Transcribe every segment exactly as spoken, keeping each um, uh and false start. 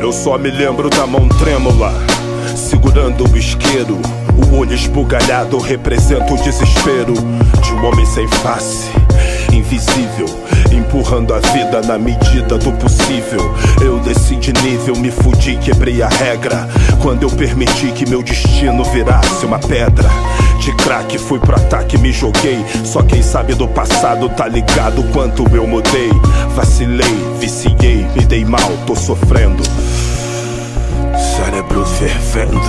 Eu só me lembro da mão trêmula segurando o isqueiro. O olho esbugalhado representa o desespero de um homem sem face, invisível, empurrando a vida na medida do possível. Eu desci de nível, me fudi, quebrei a regra quando eu permiti que meu destino virasse uma pedra. De crack fui pro ataque, me joguei. Só quem sabe do passado tá ligado quanto eu mudei. Vacilei, viciei, me dei mal, tô sofrendo. Cérebro fervendo,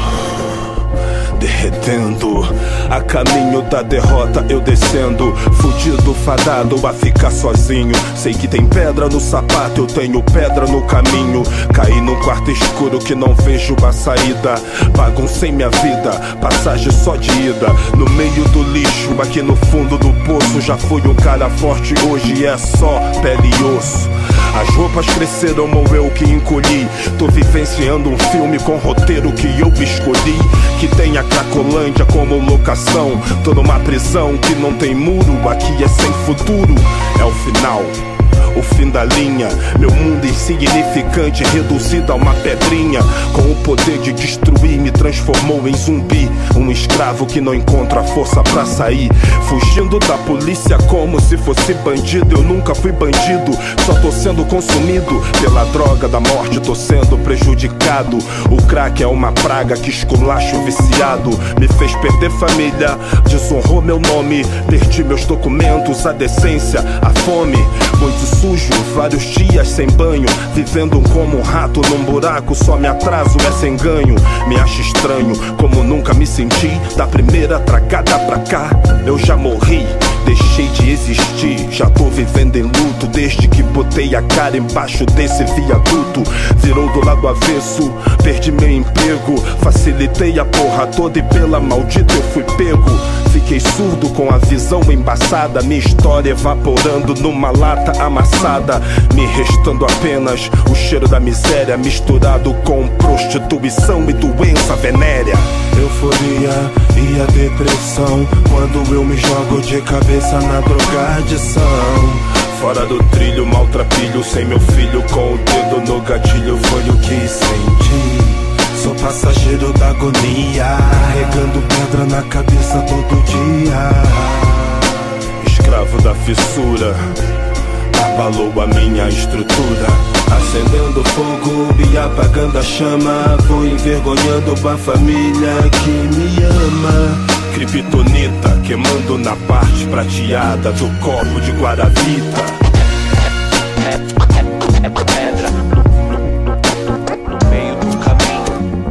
derretendo. A caminho da derrota eu descendo, fudido, fadado a ficar sozinho. Sei que tem pedra no sapato, eu tenho pedra no caminho. Caí num quarto escuro que não vejo a saída. Baguncei minha vida, passagem só de ida. No meio do lixo, aqui no fundo do poço. Já fui um cara forte, hoje é só pele e osso. As roupas cresceram ou eu que encolhi. Tô vivenciando um filme com roteiro que eu escolhi, que tem a Cracolândia como locação. Tô numa prisão que não tem muro, aqui é sem futuro. É o final, o fim da linha. Meu mundo insignificante reduzido a uma pedrinha. Com o poder de destruir me transformou em zumbi. Um escravo que não encontra força pra sair, fugindo da polícia como se fosse bandido. Eu nunca fui bandido, só tô sendo consumido pela droga da morte, tô sendo prejudicado. O crack é uma praga que esculacha o viciado. Me fez perder família, desonrou meu nome. Perdi meus documentos, a decência, a fome. Muito sujo, vários dias sem banho, vivendo como um rato num buraco. Só me atraso, é sem ganho. Me acho estranho, como nunca me senti. Da primeira tragada pra cá, eu já morri, deixei de existir. Já tô vivendo em luto desde que botei a cara embaixo desse viaduto. Virou do lado avesso, perdi meu emprego. Facilitei a porra toda e pela maldita eu fui pego. Fiquei surdo com a visão embaçada. Minha história evaporando numa lata amassada, me restando apenas o cheiro da miséria, misturado com prostituição e doença venérea. Euforia e a depressão quando eu me jogo de cabeça na drogadição. Fora do trilho, maltrapilho, sem meu filho, com o dedo no gatilho. Foi o que senti, sou passageiro da agonia, carregando pedra na cabeça todo dia. Escravo da fissura, abalou a minha estrutura, acendendo fogo e apagando a chama. Vou envergonhando a família que me ama. Kryptonita queimando na parte prateada do copo de Guaravita. É, é, é pedra no, no, no meio do caminho.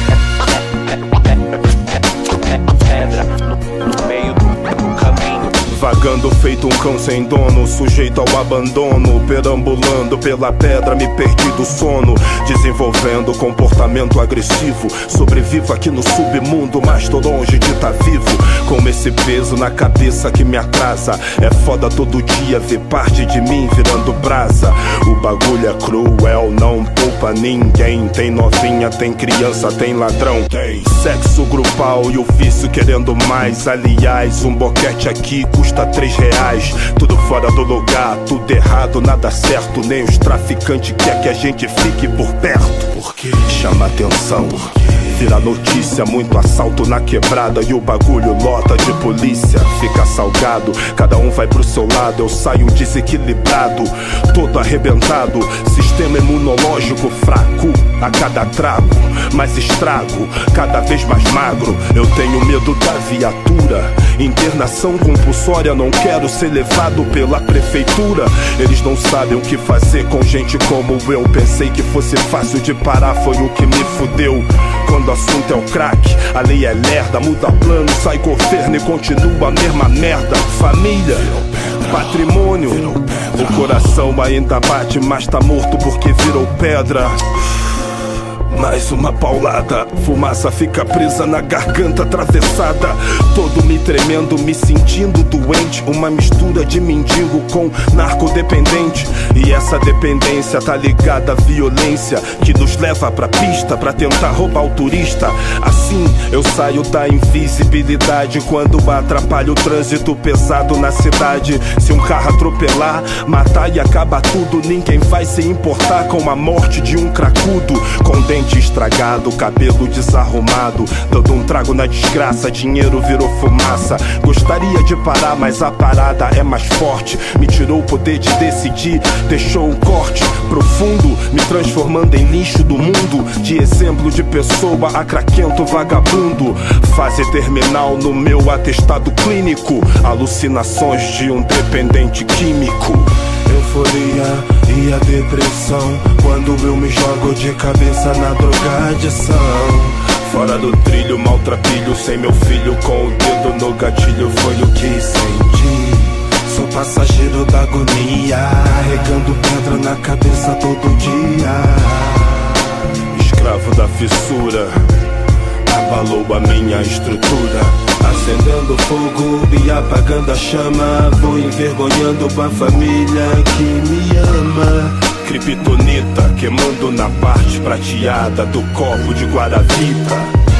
É, é, é, é pedra no, no meio do caminho. Vagando feito um cão sem dono, sujeito ao abandono. Perambulando pela pedra, me perdi do sono. Desenvolvendo comportamento agressivo. Sobrevivo aqui no submundo, mas tô longe de tá vivo. Com esse peso na cabeça que me atrasa. É foda todo dia ver parte de mim virando brasa. O bagulho é cruel, não poupa ninguém. Tem novinha, tem criança, tem ladrão. Tem sexo grupal e o vício querendo mais. Aliás, um boquete aqui custa três reais. Tudo fora do lugar, tudo errado, nada certo. Nem os traficantes quer que a gente fique por perto. Porque chama atenção, vira notícia, muito assalto na quebrada. E o bagulho lota de polícia, fica salgado. Cada um vai pro seu lado, eu saio desequilibrado, todo arrebentado. Sistema imunológico fraco a cada trago, mais estrago, cada vez mais magro. Eu tenho medo da viatura, internação compulsória. Não quero ser levado pela prefeitura. Eles não sabem o que fazer com gente como eu. Pensei que fosse fácil de parar, foi o que me fudeu. Quando o assunto é o crack, a lei é lerda. Muda plano, sai governo e continua a mesma merda. Família, patrimônio, o coração ainda bate, mas tá morto porque virou pedra. Mais uma paulada, fumaça fica presa na garganta atravessada. Todo me tremendo, me sentindo doente. Uma mistura de mendigo com narcodependente. E essa dependência tá ligada à violência que nos leva pra pista pra tentar roubar o turista. Assim eu saio da invisibilidade quando atrapalho o trânsito pesado na cidade. Se um carro atropelar, matar e acaba tudo, ninguém vai se importar com a morte de um cracudo. Com dente estragado, cabelo desarrumado, dando um trago na desgraça, dinheiro virou fumaça. Gostaria de parar, mas a parada é mais forte. Me tirou o poder de decidir, deixou um corte profundo, me transformando em lixo do mundo. De exemplo de pessoa a craquento vagabundo. Fase terminal no meu atestado clínico. Alucinações de um dependente químico. Euforia e a depressão quando eu me jogo de cabeça na drogadição. Fora do trilho, maltrapilho, sem meu filho com o dedo no gatilho. Foi o que senti. Sou passageiro da agonia, carregando pedra na cabeça todo dia. Escravo da fissura, abalou a minha estrutura. Acendendo fogo e apagando a chama. Vou envergonhando a família que me ama. Kryptonita queimando na parte prateada do copo de Guaravita.